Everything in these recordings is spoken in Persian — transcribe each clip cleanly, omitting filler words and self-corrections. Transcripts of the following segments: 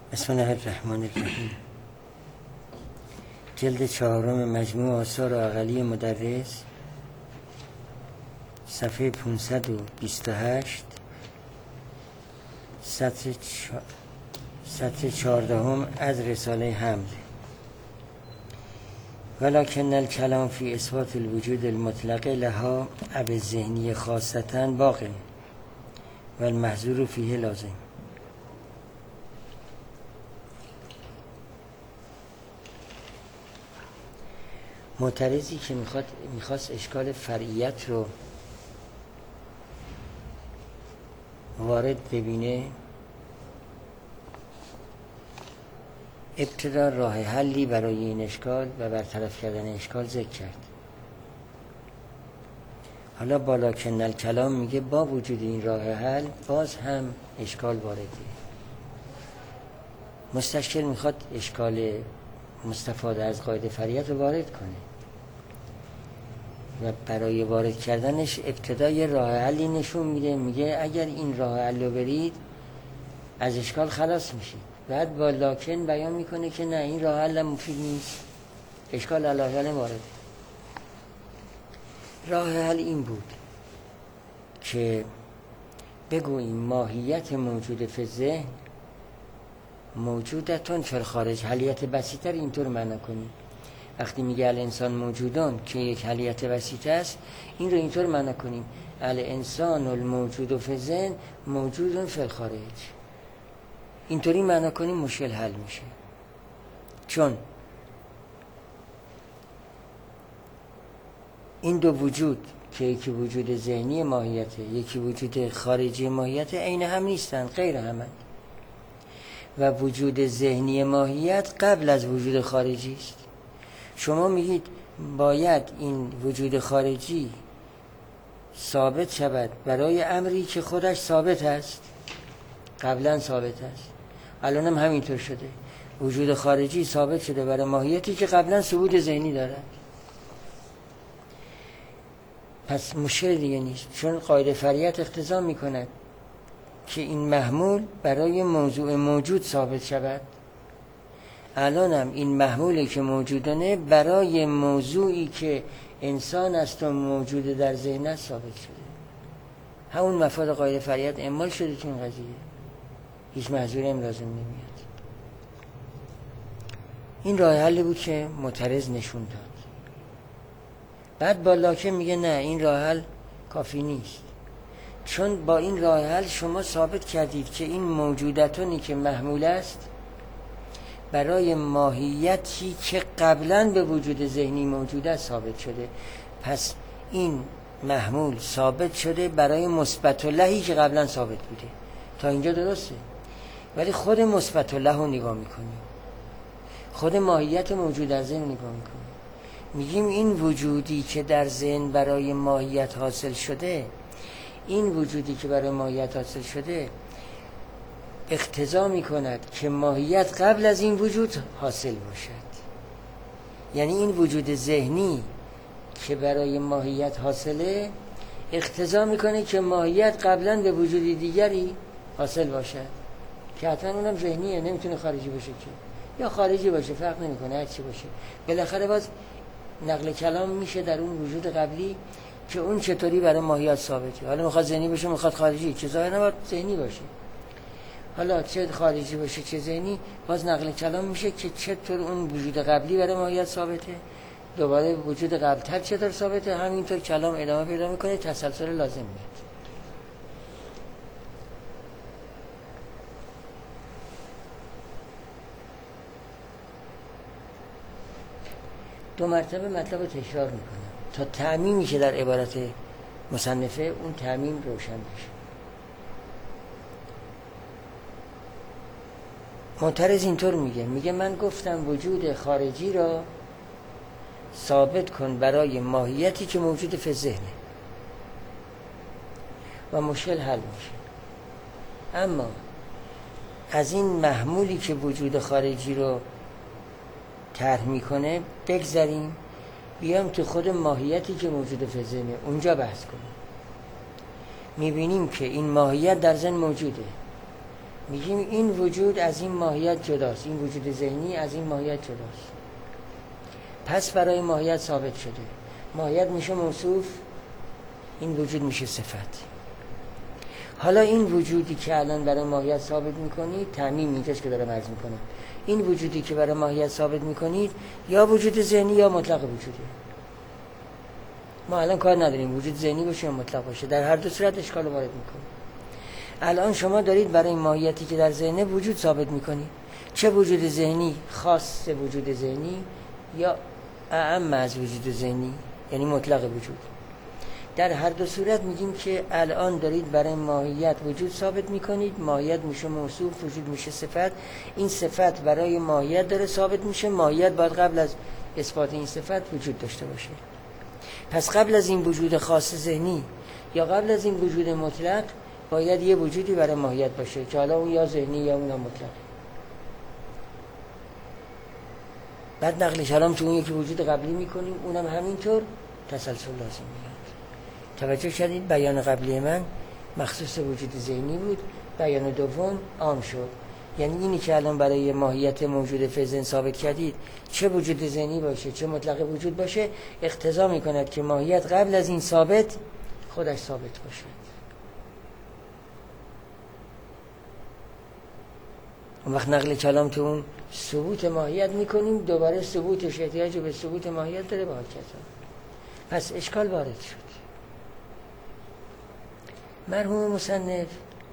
بسم الله الرحمن الرحیم. جلد 4 مجموع آثار اقلی مدرس، صفحه 528، سطر 14 از رساله حمد. ولكن الكلام في اثبات الوجود المطلق لها اب الذهنی خاصة باق و المحظور فیه لازم. معترضی که میخواست اشکال فرعیت رو وارد ببینه، ابتدا راه حلی برای این اشکال و برطرف کردن اشکال ذکر کرد. حالا بالا کنل کلام میگه با وجود این راه حل باز هم اشکال وارده. مستشکل میخواد اشکال مستفاده از قاعده فرعیت رو وارد کنه و برای وارد کردنش ابتدای راه حلی نشون میده. میگه اگر این راه حل رو برید از اشکال خلاص میشید. بعد با لاکن بیان میکنه که نه، این راه حل مفید نیست، اشکال علاوه وارد. راه حل این بود که بگوییم ماهیت موجود فی الذهن موجودتون فی الخارج. حلیت بسیطه اینطور معنا کنیم. وقتی میگه الانسان موجودان که یک حلیت بسیطه است، این رو اینطور معنا کنیم الانسان الموجود فی الذهن موجود فی الخارج. اینطوری معنا کنیم مشکل حل میشه. چون این دو وجود که یکی وجود ذهنی ماهیته، یکی وجود خارجی ماهیته، عین هم نیستن، غیر همند. و وجود ذهنی ماهیت قبل از وجود خارجی است. شما میگید باید این وجود خارجی ثابت شود برای امری که خودش ثابت است، قبلا ثابت است. الان هم همینطور شده، وجود خارجی ثابت شده برای ماهیتی که قبلا ثبوت ذهنی دارد. پس مشکل دیگه نیست، چون قاعده فرعیت اقتضا میکند که این محمول برای موضوع موجود ثابت شود. الان هم این محمولی که موجودانه برای موضوعی که انسان است و موجود در ذهن است ثابت شده. همون مفاد قاعده فرعیت اعمال شده تو این قضیه، هیچ محظوری هم لازم نمیاد. این راه حلی بود که معترض نشون داد. بعد با لاکن میگه نه، این راه حل کافی نیست، چون با این راه حل شما ثابت کردید که این موجوداتونی که محمول است برای ماهیتی که قبلا به وجود ذهنی موجود است ثابت شده. پس این محمول ثابت شده برای مثبت لهی که قبلا ثابت بوده. تا اینجا درسته، ولی خود مثبت له رو نگاه میکنیم، خود ماهیت موجود در ذهن نگاه میکنیم، میگیم این وجودی که در ذهن برای ماهیت حاصل شده، این وجودی که برای ماهیت حاصل شده اقتضا میکند که ماهیت قبل از این وجود حاصل باشد. یعنی این وجود ذهنی که برای ماهیت حاصله اقتضا میکنه که ماهیت قبلا به وجود دیگری حاصل باشد که حتما اونم ذهنیه، نمیتونه خارجی باشه که، یا خارجی باشه، فرق نمیکنه، هر چی باشه. بالاخره باز نقل کلام میشه در اون وجود قبلی که اون چطوری برای ماهیت ثابته. حالا میخواد ذهنی باشه، میخواد خارجی، چه ظاهر نباید ذهنی باشه. حالا چه خارجی باشه چه ذهنی، باز نقل کلام میشه که چطور اون وجود قبلی برای ماهیت ثابته، دوباره وجود قبل‌تر چطور ثابته. همینطور کلام ادامه پیدا میکنه، تسلسل لازم میاد. دو مرتبه مطلب رو تکرار میکنم تا تعمیمی که در عبارت مصنفه اون تعمیم روشن بشه. معترض اینطور میگه من گفتم وجود خارجی را ثابت کن برای ماهیتی که موجود فی ذهنه و مشکل حل میشه. اما از این محمولی که وجود خارجی رو طرح میکنه بگذریم، بیام تو خود ماهیتی که موجود فی ذهنه اونجا بحث کنیم. میبینیم که این ماهیت در ذهن موجوده میگیم این وجود از این ماهیت جداست، این وجود ذهنی از این ماهیت جداست. پس برای ماهیت ثابت شده، ماهیت میشه موصوف، این وجود میشه صفت. حالا این وجودی که الان برای ماهیت ثابت میکنید، تعمیم اینجاست که دارم عرض میکنم، این وجودی که برای ماهیت ثابت میکنید یا وجود ذهنی یا مطلق وجوده. ما الان کار نداریم وجود ذهنی باشه یا مطلق باشه، در هر دو صورت اشکال وارد میکنه. الان شما دارید برای ماهیتی که در ذهنه وجود ثابت میکنید، چه وجود ذهنی خاص وجود ذهنی یا اعم از وجود ذهنی، یعنی مطلق وجود. در هر دو صورت میگیم که الان دارید برای ماهیت وجود ثابت میکنید، ماهیت میشه موصوف، وجود میشه صفت. این صفت برای ماهیت داره ثابت میشه، ماهیت باید قبل از اثبات این صفت وجود داشته باشه. پس قبل از این وجود خاص ذهنی یا قبل از این وجود مطلق باید یه وجودی برای ماهیت باشه که حالا اون یا ذهنی یا اون مطلق. بعد نقل کلام تو اون یکی وجود قبلی میکنیم، اونم همینطور تسلسل لازم میاد. توجه کردید بیان قبلی من مخصوص وجود ذهنی بود، بیان دوم عام شد. یعنی اینی که الان برای ماهیت موجود فی ذهن ثابت کردید، چه وجود ذهنی باشه چه مطلق وجود باشه، اقتضا میکند که ماهیت قبل از این ثابت خودش ثابت باشه. اون وقت نقل کلام تو اون ثبوت ماهیت میکنیم، دوباره ثبوتش احتیاج به ثبوت ماهیت داره با کسان. پس اشکال وارد شد. مرحوم مصنف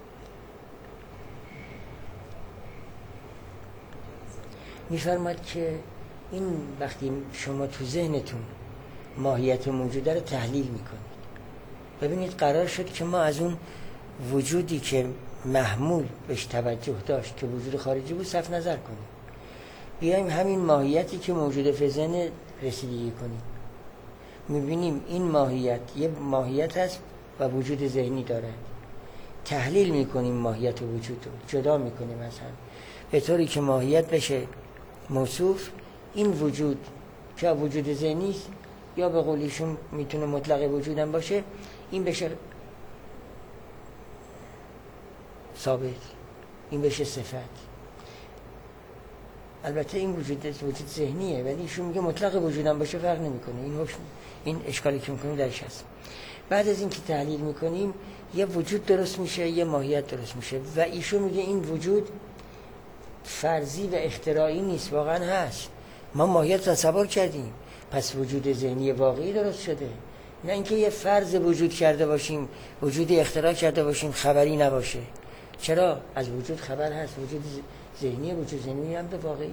میفرماد که این وقتی شما تو ذهنتون ماهیت موجوده رو تحلیل میکنید، ببینید قرار شد که ما از اون وجودی که محمول بهش توجه داشت که وجود خارجی بود صرف نظر کنیم، بیایم همین ماهیتی که موجود فی ذهن رسیدگی کنیم. میبینیم این ماهیت یه ماهیت هست و وجود ذهنی داره، تحلیل میکنیم ماهیت و وجود رو جدا میکنیم از هم به طوری که ماهیت بشه موصوف. این وجود که وجود ذهنی است یا به قولیشون میتونه مطلق وجودم باشه، این بشه ثابت، این بشه صفت. البته این وجود ذهنیه ولی ایشون میگه مطلق وجودم باشه فرق نمیکنه. این حکم، این اشکالی که میکنیم درش هست. بعد از این که تحلیل میکنیم یه وجود درست میشه، یه ماهیت درست میشه و ایشون میگه این وجود فرضی و اختراعی نیست، واقعا هست. ما ماهیت رو تصور کردیم، پس وجود ذهنی واقعی درست شده، نه اینکه یه فرض وجود کرده باشیم، وجودی اختراع کرده باشیم خبری نباشه. چرا؟ از وجود خبر هست، وجود ذهنی، وجود ذهنی هم واقعیه.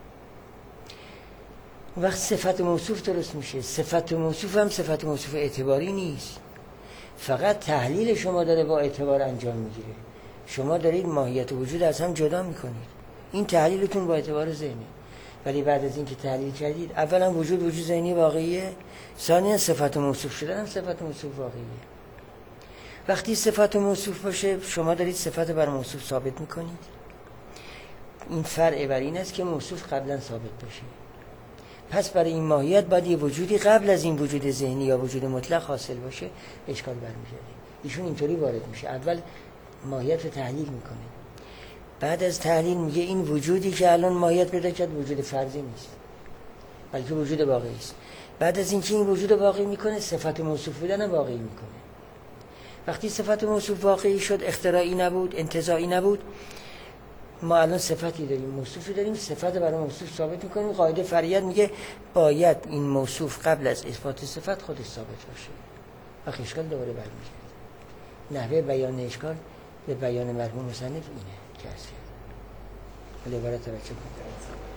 وقت صفت موصوف درست میشه. صفت موصوف هم صفت موصوف اعتباری نیست، فقط تحلیل شما داره با اعتبار انجام میگیره. شما دارید ماهیت و وجود از هم جدا میکنید، این تحلیلتون با اعتبار ذهنی. ولی بعد از این که تحلیل کردید، اولا وجود ذهنی واقعیه، ثانیا صفت موصوف شدن هم صفت موصوف واقعیه. وقتی صفت موصوف باشه شما دارید صفت بر موصوف ثابت میکنید. این فرع بر این است که موصوف قبلا ثابت باشه. پس برای این ماهیت باید یه وجودی قبل از این وجود ذهنی یا وجود مطلق حاصل باشه، اشکال برمی‌گرده. ایشون اینطوری وارد میشه، اول ماهیت رو تحلیل میکنه، بعد از تحلیل میگه این وجودی که الان ماهیت پیدا کرد وجود فرضی نیست بلکه وجود واقعی است. بعد از اینکه این وجود واقعی میکنه صفت موصوف بودن هم واقعی میکنه. وقتی صفت موصوف واقعی شد، اختراعی نبود، انتزاعی نبود، ما الان صفتی داریم، موصوفی داریم، صفت برای موصوف ثابت میکنیم. قاعده فرعیت میگه باید این موصوف قبل از اثبات صفت خودش ثابت باشه. وقت اشکال دوباره برمیگرده. نحوه بیان اشکال به بیان مرحوم مصنف اینه که هست. ولی دوباره توجه کنید.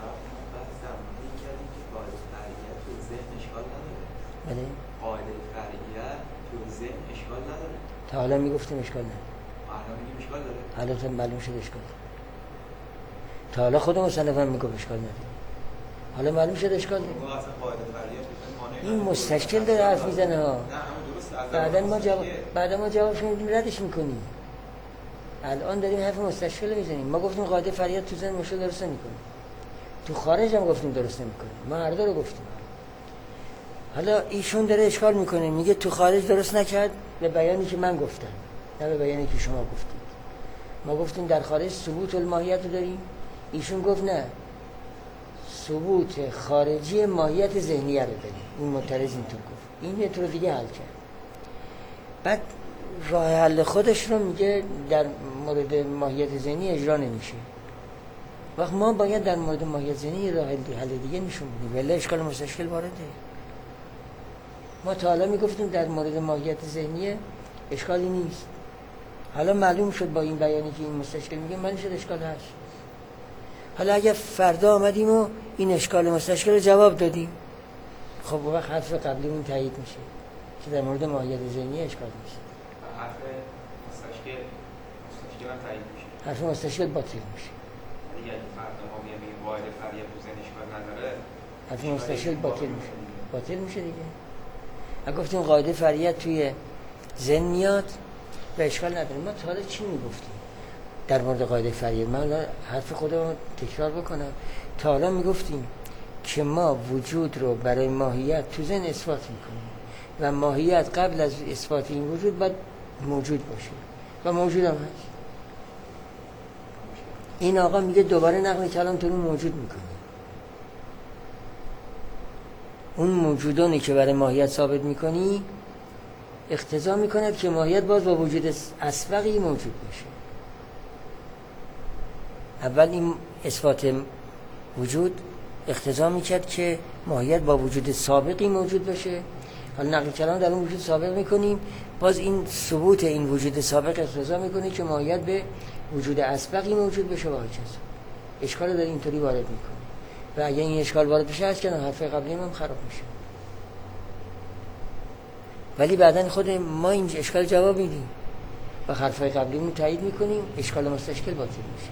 بله؟ قاعده فرعیت تو ذهن اشکال نداره. تا حالا میگفتیم اشکال نداره. الان میگیم اشکال داره. حالا تا معلوم شد اشکال داره. تا حالا خود مصنف هم میگفت اشکال نداره. حالا معلوم شد اشکال داره. اون اصلا قاعده فرعیت این مستشکل داره حرف میزنه ها. بعدا ما جوابش میدیم ردش میکنیم. الان داریم حرف مستشکل میزنیم. ما گفتیم قاعده فرعیت تو ذهن مشکل درست نمیکنه. تو خارج هم گفتیم درست نمیکنه. ما هر دو رو گفتیم. حالا ایشون داره اشکال میکنه، میگه تو خارج درست نکرد به بیانی که من گفتم، نه به بیانی که شما گفتید. ما گفتیم در خارج ثبوت الماهیت رو داریم، ایشون گفت نه، ثبوت خارجی ماهیت ذهنیه رو داریم. این معترض اینطور گفت، این طور دیگه حل کرد. بعد راه حل خودش رو میگه در مورد ماهیت ذهنی اجرا نمیشه. وقت ما باید در مورد ماهیت ذهنی راه حل دیگه نشون بدیم، ولی اشکال مستشکل وارده. ما تا حالا میگفتیم در مورد ماهیت ذهنی اشکالی نیست، حالا معلوم شد با این بیانی که این مستشکل میگه معلوم شد اشکال هست. حالا اگه فردا آمدیم و این اشکال مستشکل رو جواب دادیم، خب وقت حرف قبلیمون تایید میشه که در مورد ماهیت ذهنی اشکال نیست. حرف مستشکل هم تایید میشه، حرف مستشکل باطل میشه. دیگه اگه فردا ما میگیم واحد فریه تو ذهن اشکال نداره، حرف مستشکل باطل میشه دیگه. اگه گفتیم قاعده فریت توی ذهن میاد و اشکال نداره. ما تا حالا چی میگفتیم در مورد قاعده فریت؟ من حرف خودم تکرار بکنم. تا حالا میگفتیم که ما وجود رو برای ماهیت تو ذهن اثبات میکنیم و ماهیت قبل از اثبات این وجود باید موجود باشه و موجود هم هست. این آقا میگه دوباره نقل کلام تو رو موجود میکنه. اون موجودانی که برای ماهیت ثابت میکنی اقتضا میکند که ماهیت باز با وجود اسبقی موجود باشه. اول این اثبات وجود اقتضا میکرد که ماهیت با وجود سابقی موجود باشه. حالا نقل کلام در اون وجود سابق میکنیم، باز این ثبوت این وجود سابق اقتضا میکنه که ماهیت به وجود اسبقی موجود بشه و هرچیز. اشکال در اینطوری وارد میکنه و اگه این اشکال وارد بشه از کنار حرف قبلی هم خراب میشه. ولی بعدن خود ما این اشکال جواب میدیم و حرفای قبلیمون تایید میکنیم، اشکال مستشکل باطل میشه.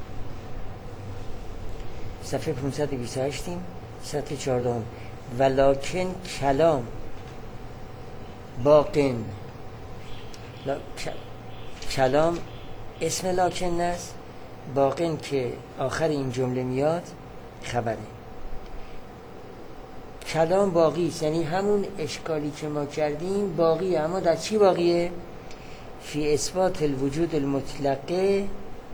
صفحه 528 سطح 14. ولکن کلام باقن، کلام اسم لکن است، باقن که آخر این جمله میاد خبره. کلام باقی است، یعنی همون اشکالی که ما کردیم باقیه. اما در چی باقیه؟ فی اثبات الوجود المطلقه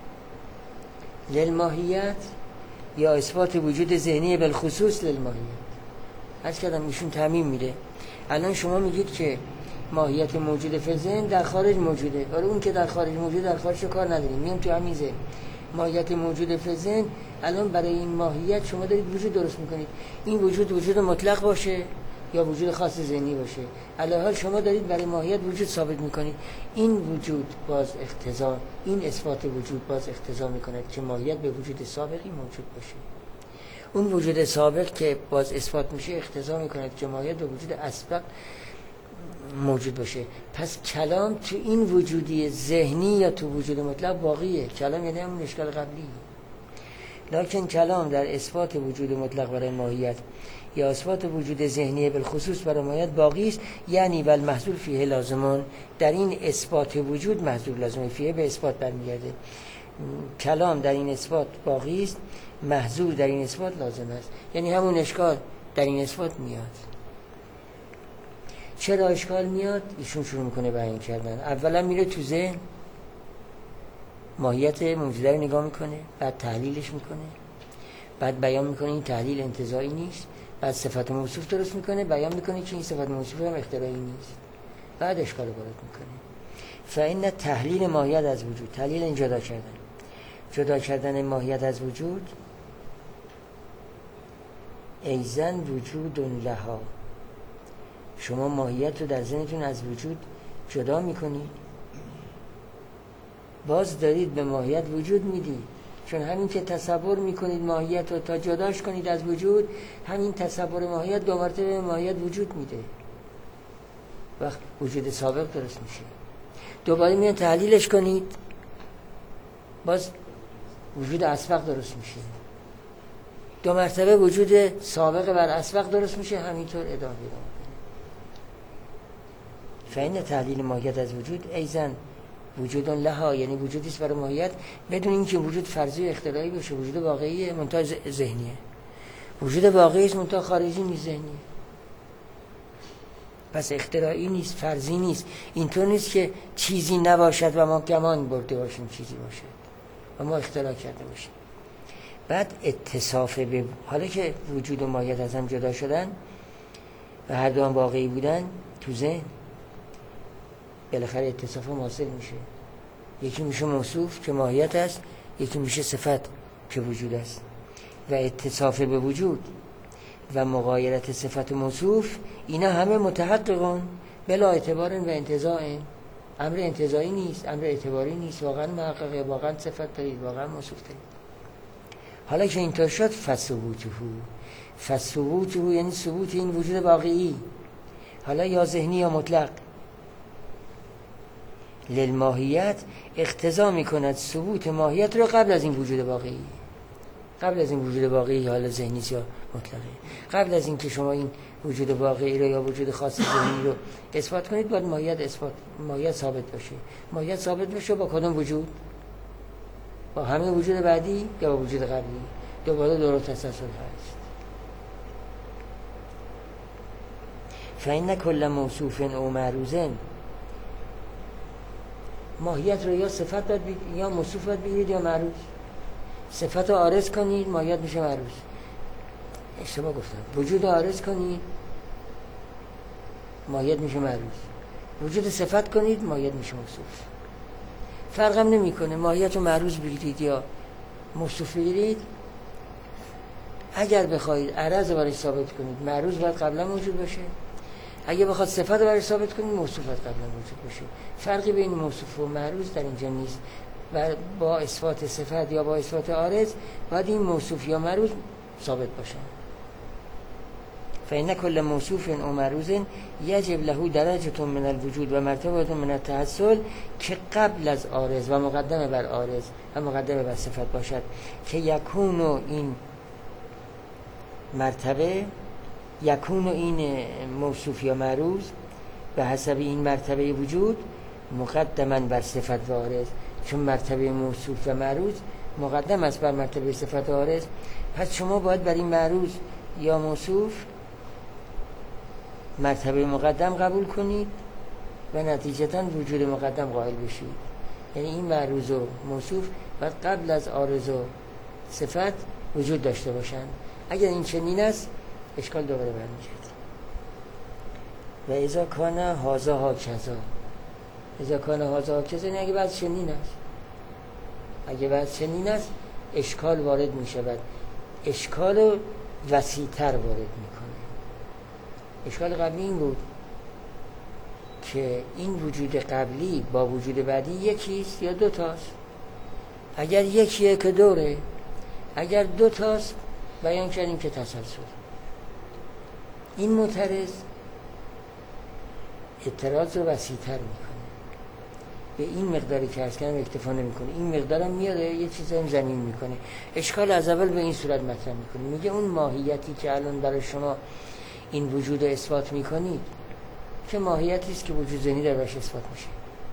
للماهیت یا اثبات وجود ذهنی بالخصوص للماهیت. از کردم ایشون تعمیم میره. الان شما میگید که ماهیت موجود فی ذهن در خارج موجوده، ولی اون که در خارج موجوده در خارج کار نداریم، میام تو همین ذهن. ماهیت موجود فی ذهن الان برای این ماهیت شما دارید وجود درست میکنید. این وجود مطلق باشه یا وجود خاص ذهنی باشه، علاوه شما دارید برای ماهیت وجود ثابت میکنید. این وجود باز اقتضا، این اثبات وجود باز اقتضا میکند که ماهیت به وجود سابقی موجود باشه. اون وجود سابق که باز اثبات میشه اقتضا میکند که ماهیت به وجود اسبق موجود باشه. پس کلام تو این وجودی ذهنی یا تو وجود مطلق باقیه. کلام یعنی همون اشکال قبلی. لکن کلام در اثبات وجود مطلق برای ماهیت یا اثبات وجود ذهنی بالخصوص برای ماهیت باقی است، یعنی بل محذور فیه لازمان، در این اثبات وجود محذور لازمه. فیه به اثبات برمیگرده. کلام در این اثبات باقی است، محذور در این اثبات لازم است، یعنی همون اشکال در این اثبات میاد. چرا اشکال میاد؟ ایشون شروع میکنه بیان کردن. اولا میره تو ذهن ماهیت موجوده رو نگاه میکنه، بعد تحلیلش میکنه، بعد بیان میکنه این تحلیل انتزاعی نیست، بعد صفت موصوف درست میکنه، بیان میکنه که این صفت موصوف هم اختراعی نیست، بعد اشکال وارد میکنه. فإن تحلیل ماهیت از وجود، تحلیل این جدا کردن ماهیت از وجود، ایزن وجود لها، شما ماهیت رو در ذهنتون از وجود جدا میکنید، باز دارید به ماهیت وجود میدید. چون همین که تصور میکنید ماهیت رو تا جداش کنید از وجود، همین تصور ماهیت دو مرتبه ماهیت وجود میده، وقت وجود سابق درست میشه. دوباره میان تحلیلش کنید، باز وجود اسبق درست میشه، دو مرتبه وجود سابق بر اسبق درست میشه، همینطور ادامه. فإن تحلیل ماهیت از وجود ایزن وجود لها، یعنی وجودی است برای ماهیت بدون اینکه وجود فرضی و اختراعی باشه. وجود واقعی منتها ذهنیه، وجود واقعی است منتها خارجی نیست، ذهنیه. پس اختراعی نیست، فرضی نیست. اینطور نیست که چیزی نباشد و ما گمان برده باشیم چیزی باشد و ما اختراع کرده باشیم. بعد اتصاف به حالا که وجود و ماهیت از هم جدا شدن و هر دو هم واقعی بودن تو ذهن، بالاخره اتصاف هم حاصل میشه. یکی میشه موصوف که ماهیت است، یکی میشه صفت که وجود است. و اتصاف به وجود و مغایرت صفت موصوف، اینا همه متحققون بلا اعتبار و انتزاع. امر انتزاعی نیست، امر اعتباری نیست، واقعا محققه، واقعا صفت دارید، واقعا موصوف دارید. حالا که اینطور شد فثبوته یعنی ثبوت این وجود واقعی، حالا یا ذهنی یا مطلق، للماهیت اقتضا میکند ثبوت ماهیت رو قبل از این وجود واقعی، قبل از این وجود واقعی، حالا ذهنی یا مطلقه، قبل از این که شما این وجود واقعی رو یا وجود خاص ذهنی رو اثبات کنید باید ماهیت ثابت باشه. ماهیت ثابت بشه با کدوم وجود؟ با همه وجود بعدی یا با وجود قبلی؟ دوباره دور و تسلسل هست. فإن كل موصوف او معروض، ماهیت رو یا صفت باید یا موصوف باید بگیرید یا معروض. صفت رو عارض کنید ماهیت میشه معروض. اشتباه گفتم. وجود عارض کنید ماهیت میشه معروض. وجود صفت کنید ماهیت میشه موصوف. فرقم نمیکنه ماهیت رو معروض بگیرید یا موصوف بگیرید. اگر بخواید عرض رو برای ثابت کنید معروض باید قبلا موجود باشه. اگه بخواد صفت رو برای ثابت کنید موصوف باید قبلا موجود باشه. فرقی بین موصوف و معروض در اینجا نیست. و با اثبات صفت یا با اثبات عارض باید این موصوف یا معروض ثابت باشه. فإن كل موصوف او معروض یجب له درجة من الوجود و مرتبه من التحصل، که قبل از عارض و مقدمه بر عارض و مقدمه بر صفت باشد، که یکون این مرتبه، یکون این موصوف یا معروض به حسب این مرتبه وجود مقدما بر صفت و عارض، چون مرتبه موصوف و معروض مقدم است بر مرتبه صفت و عارض. پس شما باید بر این معروض یا موصوف مرتبه مقدم قبول کنید و نتیجتاً وجود مقدم قائل بشید. یعنی این معروض و موصوف باید قبل از عارض و صفت وجود داشته باشند. اگر این چنین است اشکال دوباره برمیگرد. و اذا کان هذا هکذا، اذا کان هذا هکذا یعنی اگه بعد چنین است، اگه بعد چنین است اشکال وارد می شود، اشکال وسیع‌تر وارد میکنه. اشکال قبلی این بود که این وجود قبلی با وجود بعدی یکیست یا دوتاست. اگر یکیه که دوره، اگر دوتاست بیان کردیم که تسلسل. این معترض اعتراض رو وسیع‌تر میکنه، به این مقداری که عرض کردم اکتفا نمیکنه، این مقدار هم میاره یه چیزی هم زمین میکنه. اشکال از اول به این صورت مطرح میکنه، میگه اون ماهیتی که الان برای شما این وجود اثبات میکنید که ماهیتی است که وجود ذهنی در برش اثبات میشه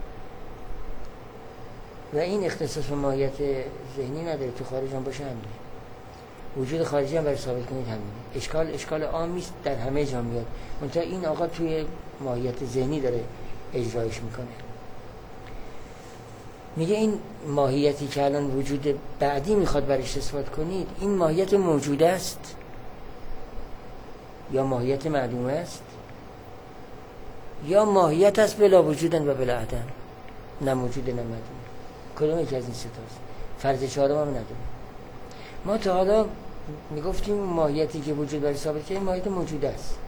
و این اختصاص به ماهیت ذهنی نداره، تو خارج هم باشه همینه، وجود خارجی هم برای ثابت کنید همینه. اشکال عامی است در همه جا میاد، منتها این آقا توی ماهیت ذهنی داره اجرایش میکنه. میگه این ماهیتی که الان وجود بعدی میخواد برش اثبات کنید، این ماهیت موجود است یا ماهیت معدومه است یا ماهیت است بلا وجودن و بلا عدم، نه موجود نه معدوم. کدوم یکی از این سه تاست؟ فرض چهارم هم نداره. ما تا حالا میگفتیم ماهیتی که وجود برای ثابت کنه ماهیت موجود است.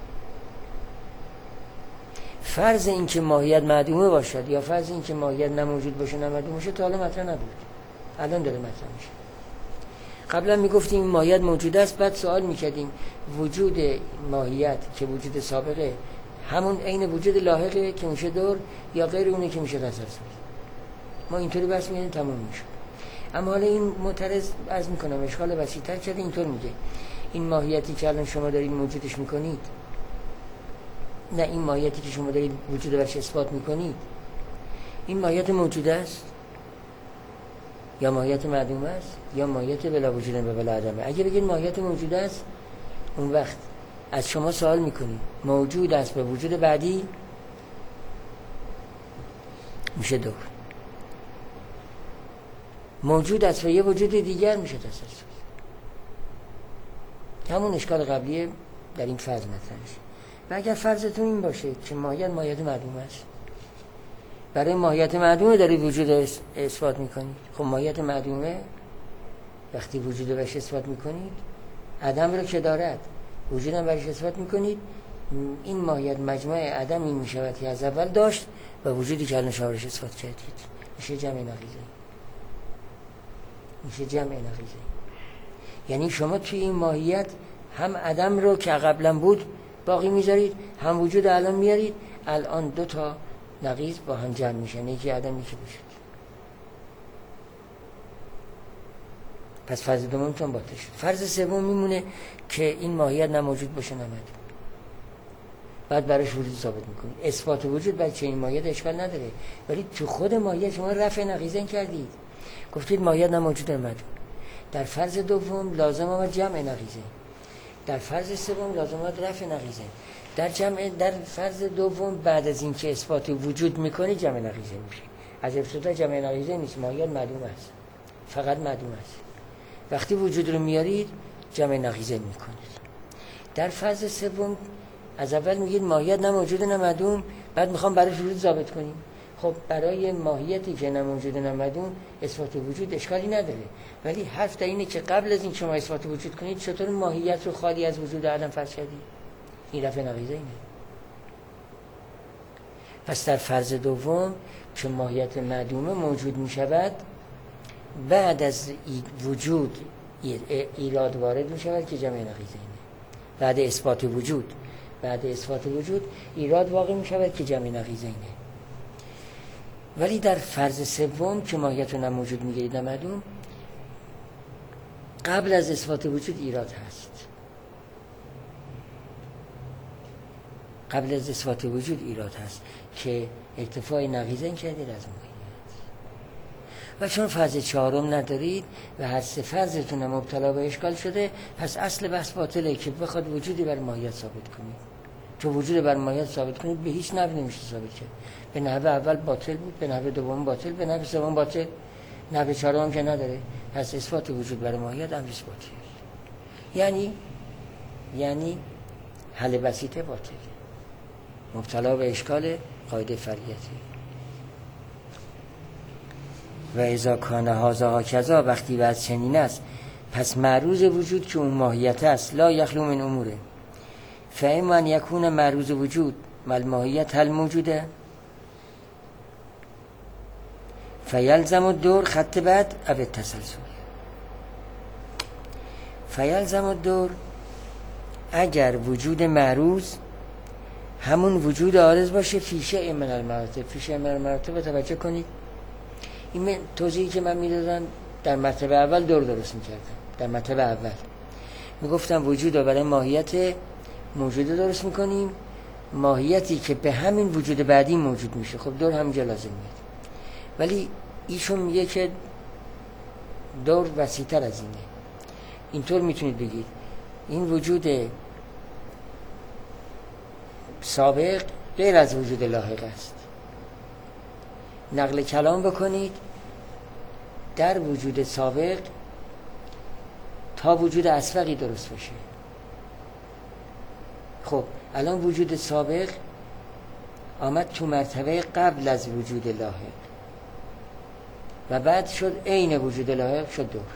فرض این که ماهیت معدومه باشد یا فرض این که ماهیت نه موجود باشه نه معدوم باشه تا حالا مطرح نبود، الان داره مطرح میشه. قبلا میگفتیم ماهیت موجود است، بعد سوال میکردیم وجود ماهیت که وجود سابقه همون عین وجود لاحقه که میشه دور یا غیر اونه که میشه تسلسل. ما اینطوری بس میگیم تموم میشه. اما حالا این معترض عرض میکنم اشکال وسیع‌تر کرده، اینطور میگه این ماهیتی که الان شما دارید موجودش میکنید، نه این ماهیتی که شما دارید وجود برش اثبات میکنید، این ماهیت موجود است یا ماهیت معدوم است یا ماهیت بلا وجود و بلا عدمه. اگه بگید ماهیت موجود است اون وقت از شما سوال میکنید موجود است به وجود بعدی میشه دور، موجود است به یه وجود دیگر میشه تسلسل. همون اشکال قبلیه در این فرض مطرح میشه. و اگر فرضتون این باشه که ماهیت معدوم است، برای ماهیت معدومه دارید وجود اثبات میکنید. خب ماهیت معدومه وقتی وجود بهش اثبات میکنید عدم رو که دارد، وجودم برش اثبات میکنید، این ماهیت مجموع عدم این میشود که از اول داشت و وجودی که الان شما برش اثبات کردید میشه جمع نقیضه. میشه جمع نقیضه. یعنی شما توی این ماهیت هم عدم رو که قبلا بود باقی میذارید، هم وجود الان میارید، الان دو تا نقیض با هم جمع میشن، یکی عدم یکی وجود. پس فرض دومتون باطل شد. فرض سوم میمونه که این ماهیت نه موجود باشه نه معدوم، بعد براش وجود ثابت میکنید. اثبات وجود برای چه این ماهیت اشکال نداره، ولی تو خود ماهیت شما رفع نقیضین کردید، گفتید ماهیت نه موجود نه معدوم. در فرض دوم لازم آمد جمع نقیضین، در فرض سوم لازم آمد رفع نقیضین. در فرض دوم بعد از این که اثبات وجود میکنید جمع نقیضین میشه. از ابتدا جمع نقیضین نیست، ماهیت معدوم است، فقط معدوم است. وقتی وجود رو میارید جمع نقیضین میکنید. در فاز سوم از اول میگید ماهیت نه موجود نه معدوم، بعد میخوام براش وجود ثابت کنیم. خب برای ماهیتی که نه موجود نه معدوم اثبات وجود اشکالی نداره، ولی حرف در اینه که قبل از این شما اثبات وجود کنید چطور ماهیت رو خالی از وجود عدم فرض کردید؟ این رفع نقیضینه. پس در فرض دوم که ماهیت معدومه موجود میشود، بعد از وجود ایراد وارد میشود که جمع نقیضینه. بعد اثبات وجود ایراد واقع میشود که جمع نقیضینه. ولی در فرض سوم که ماهیت رو نه موجود میگیرید نه معدوم، قبل از اثبات وجود ایراد هست. قبل از اثبات وجود ایراد هست که اکتفای نقیضین کردید از ماهیت. و چون فرض چهارم ندارید و هر سه فرضتون مبتلا به اشکال شده، پس اصل بحث باطله که بخواد وجودی بر ماهیت ثابت کنید. تو وجود بر ماهیت ثابت کنید به هیچ نحو نمیشه ثابت کرد. به نحو اول باطل بود، به نحو دوم باطل، به نحو سوم باطل، نحو چهارم که نداره. پس اثبات وجود بر ماهیت امرش باطل. یعنی حل بسیطه باطل، مبتلا به اشکال قاعده فریعته. و اذا کان هذا هکذا، وقتی بعد چنین است، پس معروض وجود که اون ماهیت است لا یخلو من اموره، فاما ان یکون معروض وجود مل ماهیت هل موجوده فیلزم الدور خط بعد او التسلسل. فیلزم الدور اگر وجود معروض همون وجود عارض باشه فیشه من المراتب. فیشه من المراتب توجه کنید، این توضیحی که من میدادم در مرتبه اول دور درست میکردم. در مرتبه اول میگفتم وجود رو برای ماهیت موجود درست میکنیم، ماهیتی که به همین وجود بعدی موجود میشه. خب دور همینجا لازم میاد، ولی ایشون میگه که دور وسیع‌تر از اینه. اینطور میتونید بگید این وجود سابق غیر از وجود لاحق است. نقل کلام بکنید در وجود سابق تا وجود اسبقی درست بشه. خب الان وجود سابق آمد تو مرتبه قبل از وجود لاحق و بعد شد عین وجود لاحق، شد دور.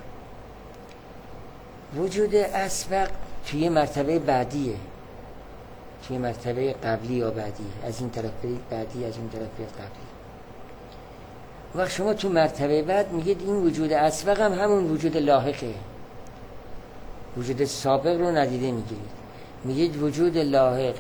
وجود اسبق توی مرتبه بعدیه، توی مرتبه قبلی یا بعدی. از این طرف برید بعدی، از این طرف برید قبلی. وقت شما تو مرتبه بعد میگید این وجود اسبق هم همون وجود لاحقه، وجود سابق رو ندیده میگیرید. میگید وجود لاحق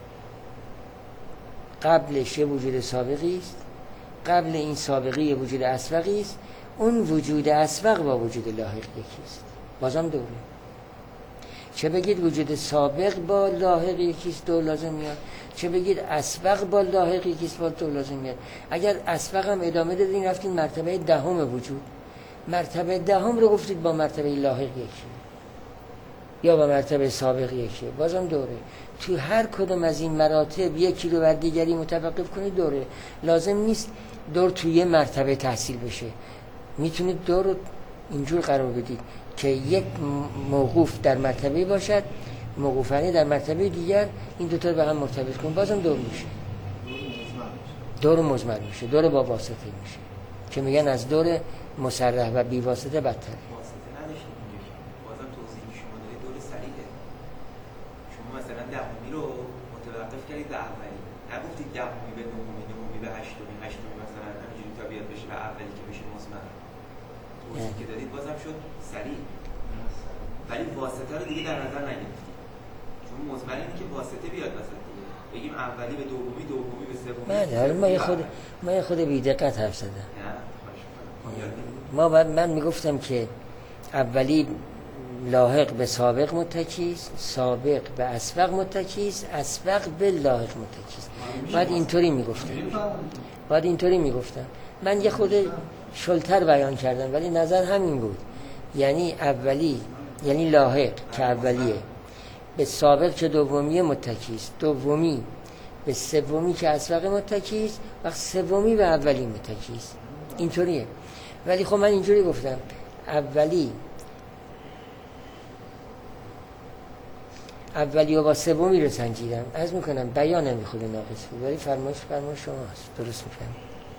قبلش یه وجود سابقی است، قبل این سابقی یه وجود اسبقی است، اون وجود اسبق با وجود لاحق یکیست، بازم دوره. چه بگید وجود سابق با لاحق یکیست، دور لازم میاد، چه بگید اسبق با لاحق یکیست، با دور لازم میاد. اگر اسبق هم ادامه دادین رفتین مرتبه دهم وجود، مرتبه دهم رو گفتید با مرتبه لاحق یکی. یا با مرتبه سابق یکیه، بازم دوره. تو هر کدوم از این مراتب یکی رو بر دیگری متوقف کنید دوره. لازم نیست دور توی یه مرتبه تحصیل بشه، میتونید دور رو اینجور قرار بدید که یک موقوف در مرتبه باشد، موقوفانی در مرتبه دیگر، این دوتا رو به هم مرتبط کن، بازم دور میشه، دور مزمر میشه، دور با واسطه میشه که میگن از دور مصرح و بی واسطه بدتره. واسطه نداشتیم اینجا، بازم توضیحی که شما دارید دور سریعه. شما مثلا دهمی رو متوقف کردید به اولی، نگفتید دهمی به نهمی، نهمی به هشتمی، هشتمی مثلا همینجوری تا بیاد بشه به اولی که بشه مزمر. توضیحی که دارید بازم شد سریع، ولی واسطه رو دیگه در نظر نگرفتید، چون مزمر اینه که واسطه بیاد وسط دیگه، بگیم اولی به دومی، دومی به سومی. من یه خود بی دقت حرف زدم. من میگفتم که اولی لاحق به سابق متکیست، سابق به اسبق متکیست، اسبق به لاحق متکیست. بعد اینطوری میگفتم. من یه خود شلتر بیان کردم ولی نظر همین بود. یعنی اولی، یعنی لاحق که اولیه به سابق که دومی متکیست، دومی به سومی که اسبق متکیست، و سومی به اولی متکیست. اینطوریه. ولی خب من اینجوری گفتم اولی و با سومی رو سنجیدم. عرض میکنم بیانم خود ناقص بود، ولی فرمایش شماست، درست میفهم.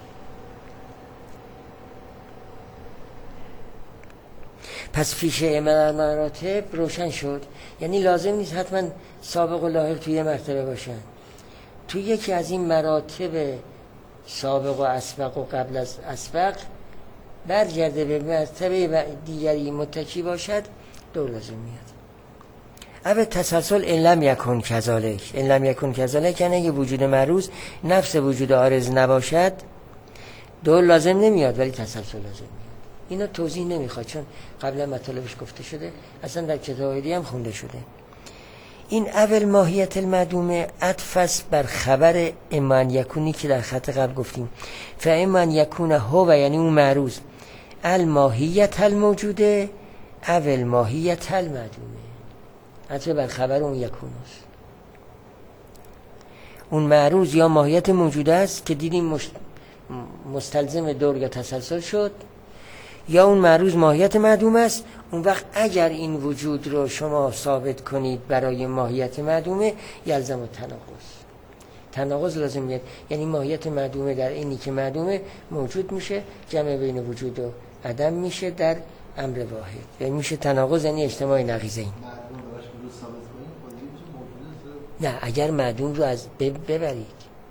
پس فیشه مراتب روشن شد. یعنی لازم نیست حتما سابق و لاحق توی مرتبه باشن. توی یکی از این مراتب سابق و اسبق و قبل از اسبق برگرده به مرتبه دیگری متکی باشد، دور لازم میاد. اول تسلسل ان لم یکن کذالک، ان لم یکن کذالک یعنی اگه وجود معروض نفس وجود عارض نباشد دور لازم نمیاد، ولی تسلسل لازم میاد. اینا توضیح نمیخواد چون قبلا مطالبش گفته شده، اصلا در کتاب دی هم خونده شده. این اول ماهیت المعدومه عطف است بر خبر اما ان یکونی که در خط قبل گفتیم. فاما ان یکون هو یعنی اون معروض الماهیت الموجوده اول ماهیت المعدومه، عطف بر خبر اون یکون است. اون معروض یا ماهیت موجوده است که دیدیم مستلزم دور یا تسلسل شد، یا اون معروض ماهیت معدوم است. اون وقت اگر این وجود رو شما ثابت کنید برای ماهیت معدومه یلزم تناقض لازم میاد. یعنی ماهیت معدومه در اینی که معدومه موجود میشه، جمع بین وجود و عدم میشه در امر واحد، یعنی میشه تناقض، یعنی اجتماع نقیضین. نه اگر معدوم رو از ببرید،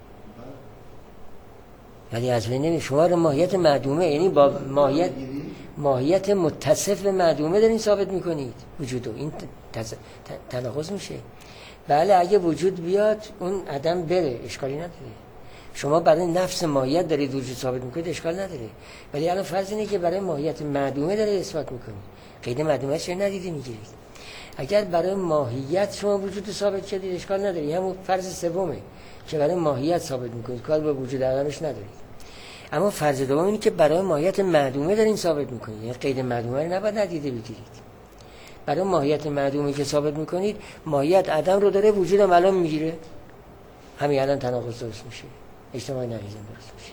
ولی از بین نمی شما رو ماهیت معدومه، یعنی با ماهیت متصف به معدومه دارین ثابت میکنید وجودو، این تناقض میشه. بله اگه وجود بیاد اون عدم بره اشکالی نداره، شما برای نفس ماهیت دارید وجود ثابت میکنید اشکال نداره. ولی الان فرض اینه که برای ماهیت معدومه داره اثبات میکنید، قید معدومه چه ندیدی میگیرید. اگر برای ماهیت شما وجود ثابت کردید اشکال نداره، همون فرض سومه که برای ماهیت ثابت میکنید، کار به وجود عدمش ندارید. اما فرض دوم اینه که برای ماهیت معدومه دارین ثابت میکنید، یعنی قید معدومه رو نباید ندیده بگیرید. برای ماهیت معدومه که ثابت میکنید ماهیت عدم رو داره، وجود هم الان میگیره، همین الان تناقض درست میشه، اجتماع نقیضین درست میشه.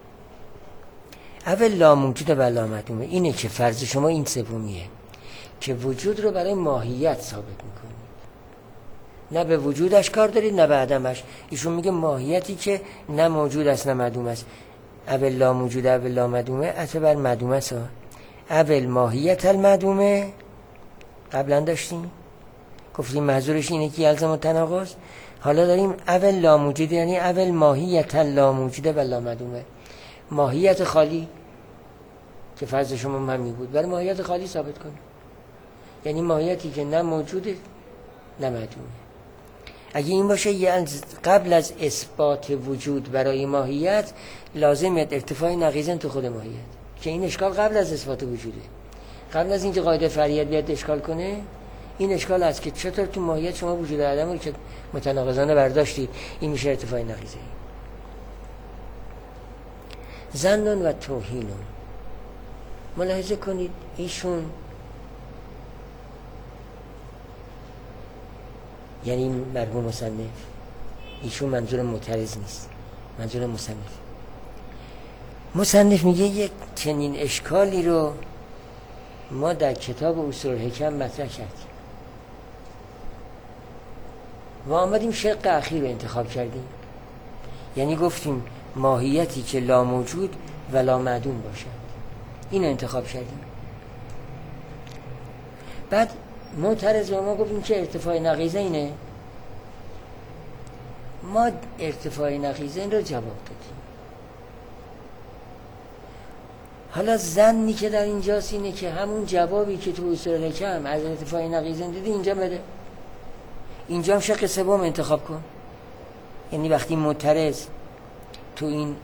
اول لا موجود و لا معدومه اینه که فرض شما این سومیه که وجود رو برای ماهیت ثابت میکنید، نه به وجودش کار دارید نه به عدمش. ایشون میگه ماهیتی که نه موجود است نه معدوم است. اول لا موجود اول لا معدومه عطف بر معدومه است. اول ماهیت المعدومه قبلا داشتیم گفتیم محذورش اینه که یلزم التناقض. حالا داریم اول لا موجود، یعنی اول ماهیت لا موجوده و لا معدومه، ماهیت خالی که فرض شما همین بود برای ماهیت خالی ثابت کنیم، یعنی ماهیتی که نه موجوده نه معدومه. اگه این باشه قبل از اثبات وجود برای ماهیت لازم ارتفاع نقیضین تو خود ماهیت، که این اشکال قبل از اثبات وجوده، قبل از اینکه قاعده فریت بیاد اشکال کنه. این اشکال است که چطور تو ماهیت شما وجود عدم رو که متناقضانه برداشتید، این میشه ارتفاع نقیضه. ظنون و توهینون، ملاحظه کنید ایشون یعنی مرحوم مصنف، ایشون منظور معترض نیست، منظور مصنف میگه یک چنین اشکالی رو ما در کتاب اصول الحکم مطرح کردیم و آمدیم شق اخیر رو انتخاب کردیم. یعنی گفتیم ماهیتی که لا موجود و لا معدوم باشد، اینو انتخاب کردیم. بعد معترض و ما گفتیم که ارتفاع نقیضه اینه، ما ارتفاع نقیضه این رو جواب دادیم. حالا ظنی که در اینجاست اینه که همون جوابی که تو اصول الحکم از ارتفاع نقیضه دیدی اینجا بده، اینجا هم شق سوم انتخاب کن. یعنی وقتی معترض تو این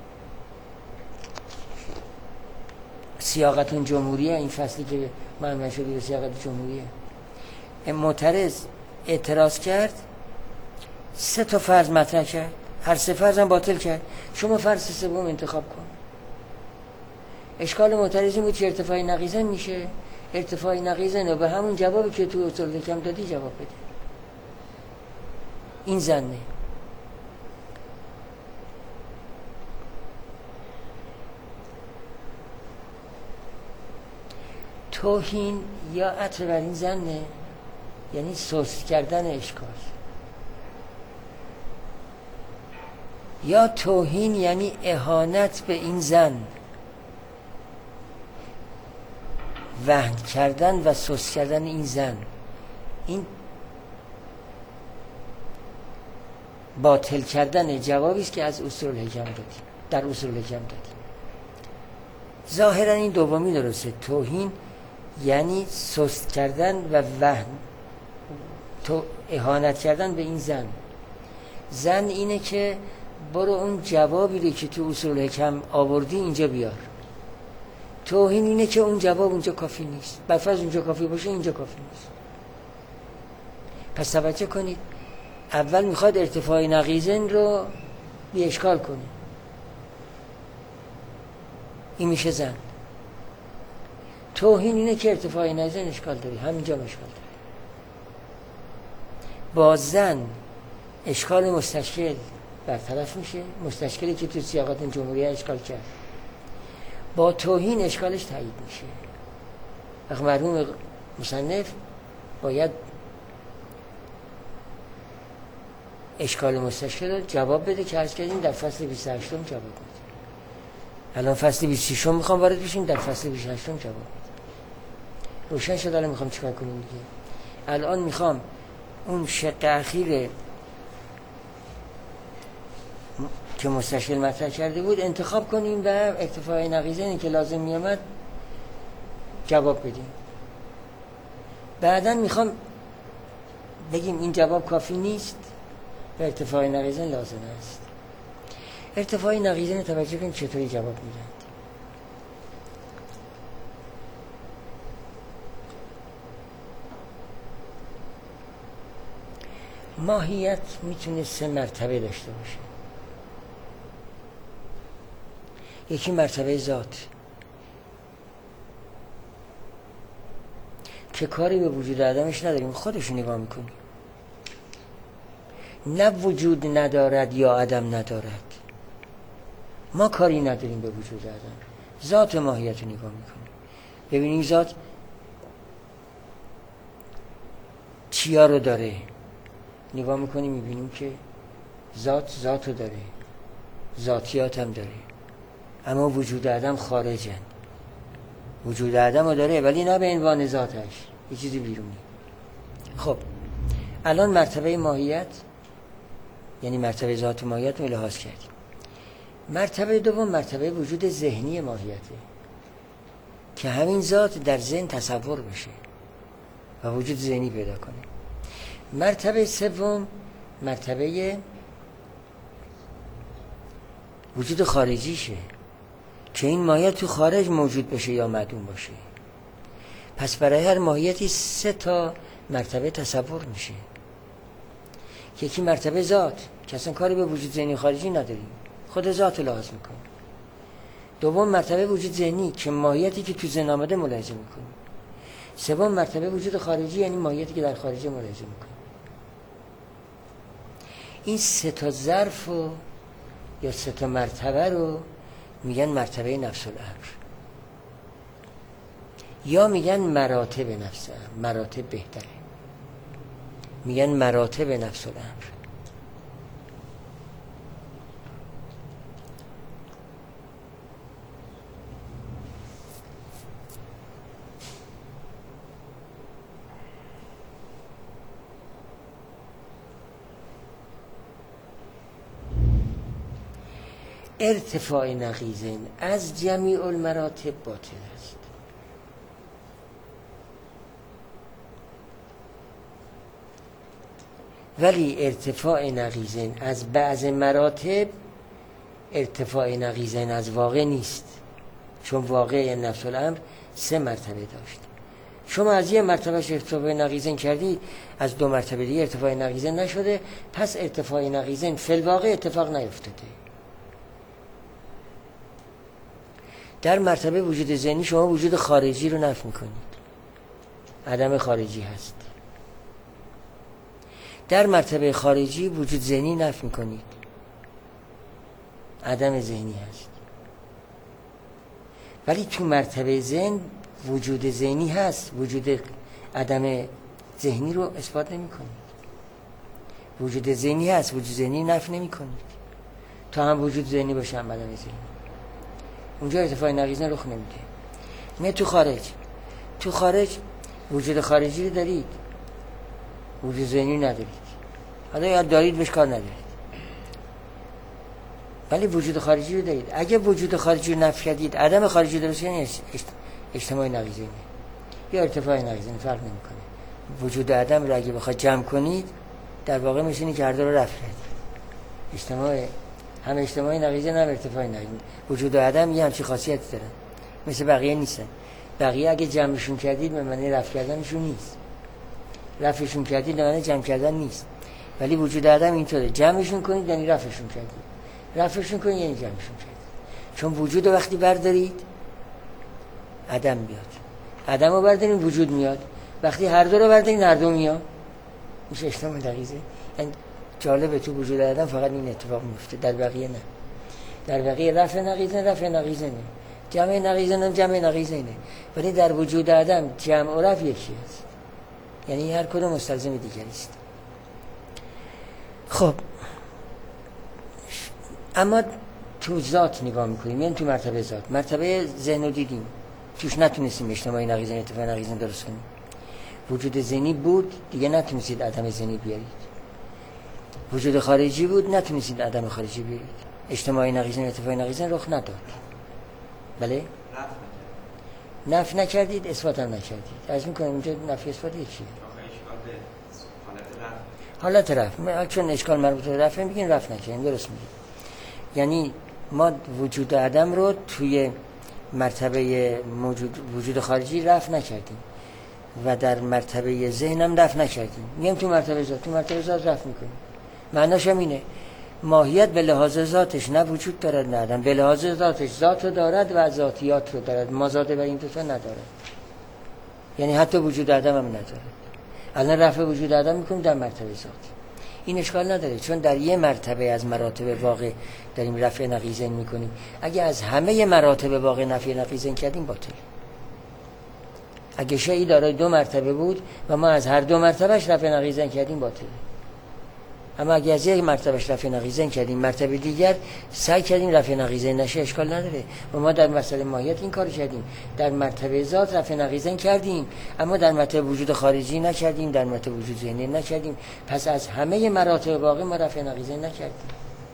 سیاقت جمهوریه، این فصلی که منبع شده به سیاقت جمهوریه، معترض اعتراض کرد، 3 تا فرض مطرح کرد، هر 3 فرض هم باطل کرد، شما فرض سوم انتخاب کن. اشکال معترض این بود که ارتفاع نقیضه میشه، ارتفاع نقیضه نه به همون جوابی که تو اصول الحکم دادی جواب بده. این ظنه. توهین یا عطف بر این ظنه، یعنی سست کردن اشکال، یا توهین یعنی اهانت به این ظن، وهن کردن و سست کردن این ظن. این باطل کردن جوابی است که از اصول الحکم دادیم، در اصول الحکم دادیم. ظاهرا این دومی درسته، توهین یعنی سست کردن و وهن، تو اهانت کردن به این ظن اینه که برو اون جوابی رو که تو اصول الحکم آوردی اینجا بیار. توهین اینه که اون جواب اونجا کافی نیست، برفرض اونجا کافی باشه اینجا کافی نیست. پس توجه کنید، اول میخواد ارتفاع نقیضن رو بی اشکال کنه، این میشه ظن. توهین اینه که ارتفاع نقیضن اشکال داری، همینجا اشکال داری. با ظن اشکال مستشکل برطرف میشه، مستشکلی که تو سیاقات جمهوریه اشکال کرد. با توهین اشکالش تایید میشه. وقت مرحوم مصنف باید اشکال مستشکل رو جواب بده که عرض کردیم در فصل 28 جواب بده. الان فصل 26 میخوام وارد بشیم، در فصل 28 جواب بده. روشن شد الان میخوام چیکار کنیم دیگه. الان میخوام اون شق اخیر که مستشکل مطرح کرده بود انتخاب کنیم و ارتفاع نقیضه که لازم میامد جواب بدیم. بعدا میخوام بگیم این جواب کافی نیست و ارتفاع نقیضه لازم است. ارتفاع نقیضه توجه کنیم چطوری جواب میدن. ماهیت میتونه 3 مرتبه داشته باشه. یکی مرتبه ذات که کاری به وجود عدمش نداریم، خودش نگاه میکنیم، نه وجود ندارد یا عدم ندارد، ما کاری نداریم به وجود عدم، ذات ماهیت رو نگاه میکنیم. ببینیم ذات چیا رو داره، نگاه میکنیم میبینیم که ذات رو داره، ذاتیات هم داره، اما وجود عدم خارجن. وجود عدم رو داره ولی نه به عنوان ذاتش، یه چیزی بیرونی. خب الان مرتبه ماهیت یعنی مرتبه ذات ماهیت رو لحاظ کردیم. مرتبه دوم مرتبه وجود ذهنی ماهیته که همین ذات در ذهن تصور بشه و وجود ذهنی پیدا کنه. مرتبه سوم مرتبه وجود خارجیشه که این ماهیت تو خارج موجود باشه یا معدوم باشه. پس برای هر ماهیتی 3 تا مرتبه تصور میشه. یکی مرتبه ذات که اصلا کاری به وجود ذهنی خارجی نداریم، خود ذات رو لحاظ میکنیم. دوم مرتبه وجود ذهنی که ماهیتی که تو ذهن آمده ملاحظه میکنیم. سوم مرتبه وجود خارجی یعنی ماهیتی که در خارج ملاحظه میکنیم. این 3 تا ظرف و یا 3 تا مرتبه رو میگن مرتبه نفس الامر، یا میگن مراتب نفس الامر. مراتب بهتره، میگن مراتب نفس الامر. ارتفاع نقیضین از جمیع المراتب باطل است. ولی ارتفاع نقیضین از بعض مراتب ارتفاع نقیضین از واقع نیست، چون واقع نفس الامر 3 مرتبه داشت. شما از یه مرتبهش ارتفاع نقیضین کردی، از 2 مرتبه دیگه ارتفاع نقیضین نشده، پس ارتفاع نقیضین فی الواقع اتفاق نیفتاده. در مرتبه وجود ذهنی شما وجود خارجی رو نفی میکنید، عدم خارجی هست. در مرتبه خارجی وجود ذهنی نفی میکنید، عدم ذهنی هست. ولی تو مرتبه ذهن وجود ذهنی هست، وجود عدم ذهنی رو اثبات نمی کنید. وجود ذهنی هست، وجود ذهنی نفی نمی کنید. تا هم وجود ذهنی باشه هم عدم ذهنی، اونجا ارتفاع نقیضین رخ نمیده. میاد تو خارج وجود خارجی رو دارید، وجود ذهنی ندارید. حالا یا دارید بهش کار ندارید، ولی وجود خارجی رو دارید. اگه وجود خارجی رو نفی کردید، عدم خارجی درست یعنی اجتماع نقیضینه یا ارتفاع نقیضین، فرق نمیکنه. وجود عدم رو اگه بخواد جمع کنید، در واقع میشینی که هر دو رو رفع کردید. هم اجتماع نقیضین هم ارتفاع نقیضین. وجود و عدم یه همچین خاصیتی دارن، مثل بقیه نیستن. بقیه اگه جمعشون کردید به معنی رفع کردنشون نیست، رفعشون کردید به معنی جمع کردن نیست. ولی وجود عدم اینطوره، جمعشون کنید یعنی رفعشون کردید، رفعشون کنید یعنی جمعشون کردید. چون وجود رو وقتی بردارید عدم میاد، عدم رو بردارید وجود میاد، وقتی هر دو رو بردارید هر دو میاد، میشه اجتماع نقیضین. یعنی جالبه تو وجود عدم فقط این اتفاق میفته، در بقیه نه. در بقیه رفع نقیضینه، جمع نقیضینه، ولی در وجود عدم جمع و رفع یکی است، یعنی هر کدوم مستلزم دیگری است. خب اما تو ذات نگاه میکنیم، یعنی تو مرتبه ذات. مرتبه ذهن رو دیدیم، توش نتونستیم اجتماع نقیضین ارتفاع نقیضین درست کنیم. وجود ذهنی بود دیگه، نتونستید عدم ذهنی بیارید. وجود خارجی بود، نتونستید عدم خارجی بیارید. اجتماع نقیضین ارتفاع نقیضین رخ نداد. بله؟ نفی نکردید، اثبات هم نکردید. از میکنم اینجا نفی اثبات یکیه. حالت رفع. چون اشکال مربوط به رفع میگین رفع نکردیم، درست میگید. یعنی ما وجود عدم رو توی مرتبه وجود خارجی رفع نکردیم و در مرتبه ذهن هم رفع نکردیم. میگیم تو مرتبه ذات رفع میکنیم. معناش هم اینه ماهیت به لحاظ ذاتش نه وجود دارد نه عدم، به لحاظ ذاتش ذات رو دارد و ذاتیات رو دارد، مازاده و این دوتا ندارد. یعنی حتی وجود عدم هم ندارد. الان رفع وجود عدم میکنیم در مرتبه ذات، این اشکال نداره، چون در یه مرتبه از مراتب واقع داریم رفع نقیضین میکنیم. اگه از همه مراتب واقع نفی نقیضین کردیم باطل. اگه شیئی دارای 2 مرتبه بود و ما از هر 2 مرتبهش رفع نقیضین کردیم باطله. اما اگه از یک مرتبهش رفع نقیضین کردیم، مرتبه دیگر سعی کردیم رفع نقیضین نشه، اشکال نداره. و ما در مسئله ماهیت این کارو کردیم، در مرتبه ذات رفع نقیضین کردیم، اما در مرتبه وجود خارجی نکردیم، در مرتبه وجود ذهنی نکردیم. پس از همه مراتب واقع ما رفع نقیضین نکردیم.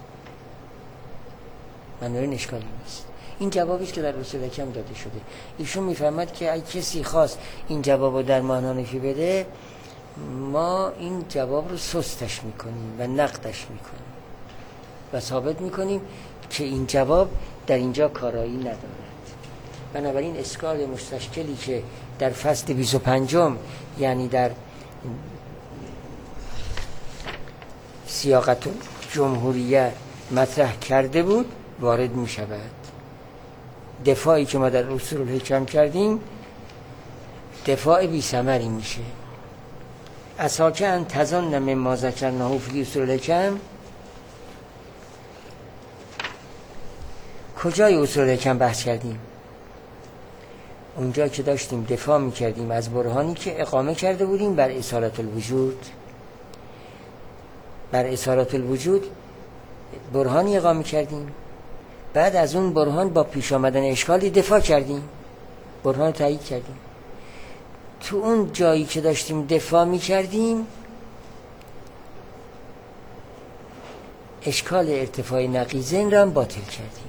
بنابراین اشکالی نیست. این جوابی است که در اصول حکم داده شده. ایشون میفهمد که اگه کسی خواست این جوابو در معنی نفی بده، ما این جواب رو سستش میکنیم و نقدش میکنیم و ثابت میکنیم که این جواب در اینجا کارایی ندارد. بنابراین اشکال مستشکلی که در فصل 25 یعنی در سیاقت جمهوریه مطرح کرده بود وارد میشود. دفاعی که ما در اصول الحکم کردیم دفاع بی ثمری میشه. اساکه ان تظن مما ذکرناه فی اصول الحکم کجای اصول حکم بحث کردیم؟ اونجا که داشتیم دفاع میکردیم از برهانی که اقامه کرده بودیم بر اصالت الوجود. بر اصالت الوجود برهانی اقامه کردیم، بعد از اون برهان با پیش آمدن اشکالی دفاع کردیم، برهان تایید کردیم. تو اون جایی که داشتیم دفاع میکردیم اشکال ارتفاع نقیضین را هم باطل کردیم.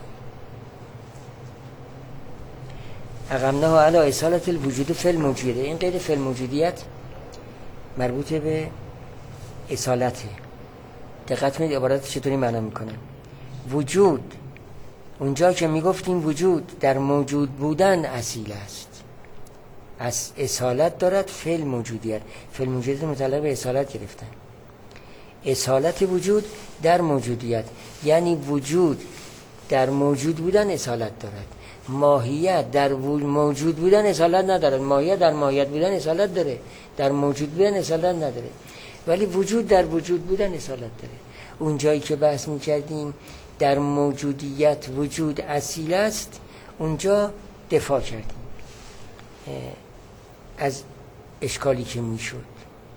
اقمناه علی اصالت الوجود فی الموجوده. این قید فی الموجودیت مربوط به اصالته. دقت کنید عبارت چطوری معنا میکنن. وجود، اونجا که میگفتیم وجود در موجود بودن اصیل است، از اصالت دارد فی الموجودیت. فی الموجودیت متعلق به اصالت گرفتن. اصالت وجود در موجودیت یعنی وجود در موجود بودن اصالت دارد. ماهیت در موجود بودن اصالت ندارد. ماهیت در ماهیت بودن اصالت داره، در موجود بودن اصالت نداره، ولی وجود در وجود بودن اصالت داره. اون جایی که بحث می‌کردیم در موجودیت وجود اصیل است، اونجا دفاع کردیم از اشکالی که میشد.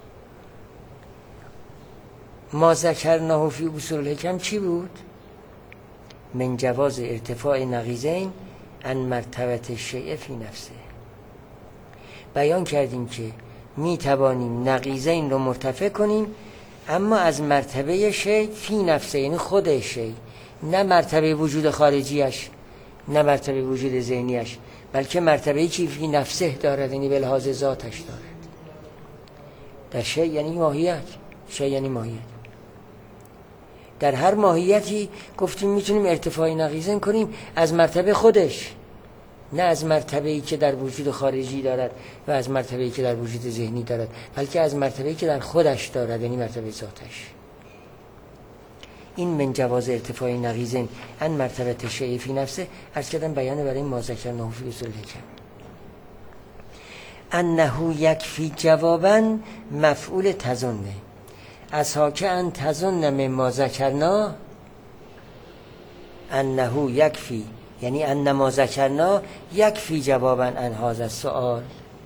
ما ذکرناه فی اصول الحکم چی بود؟ من جواز ارتفاع نقیضین عن مرتبه الشیء فی نفسه. بیان کردیم که می توانیم نقیضین رو مرتفع کنیم اما از مرتبه شیء فی نفسه، یعنی خود شیء، نه مرتبه وجود خارجیش، نه مرتبه وجود ذهنیش، بلکه مرتبه‌ای که فی نفسه دارد، یعنی به لحاظ ذاتش دارد. در شیء یعنی ماهیت، شیء یعنی ماهیت. در هر ماهیتی گفتیم میتونیم ارتفاع نقیضین کنیم از مرتبه خودش، نه از مرتبه‌ای که در وجود خارجی دارد و از مرتبه‌ای که در وجود ذهنی دارد، بلکه از مرتبه‌ای که در خودش دارد، یعنی مرتبه ذاتش. این من جواز ارتفاع نقیضین عن مرتبه الشیء فی نفسه عرض کردم بیان برای ما ذکرناه فی اصول الحکم. انه یکفی جوابا مفعول تظنه اساک ان تظن من ما ذکرنا انه یکفی، یعنی ان ما ذکرنا یکفی جوابا عن هذا السؤال.